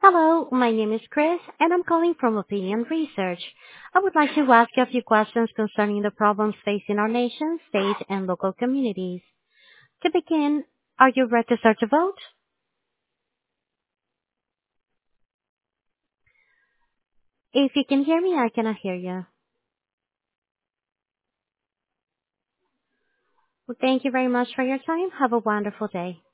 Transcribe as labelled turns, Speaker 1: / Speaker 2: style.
Speaker 1: Hello, my name is Chris, and I'm calling from Opinion Research. I would like to ask you a few questions concerning the problems facing our nation, state, and local communities. To begin, are you ready to start to vote? If you can hear me, I cannot hear you. Well, thank you very much for your time. Have a wonderful day.